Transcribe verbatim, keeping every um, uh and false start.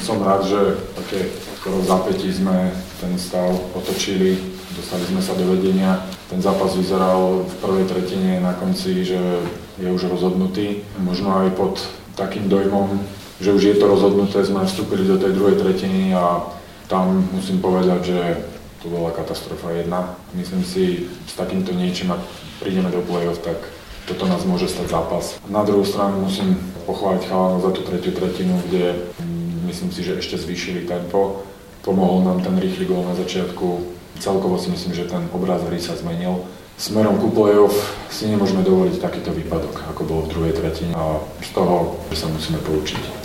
som rád, že také skoro v zápätí sme ten stav otočili, dostali sme sa do vedenia. Ten zápas vyzeral v prvej tretine na konci, že je už rozhodnutý. Možno aj pod takým dojmom, že už je to rozhodnuté, sme vstúpili do tej druhej tretiny a tam musím povedať, že to bola katastrofa jedna. Myslím si, s takýmto niečím, ak prídeme do play-off, tak toto nás môže stať zápas. Na druhú stranu musím pochváliť chalanov za tú tretiu tretinu, kde myslím si, že ešte zvýšili tempo. Pomohol nám ten rýchly gól na začiatku. Celkovo si myslím, že ten obraz hry sa zmenil. Smerom ku play-off si nemôžeme dovoliť takýto výpadok, ako bol v druhej tretine a z toho, že sa musíme poučiť.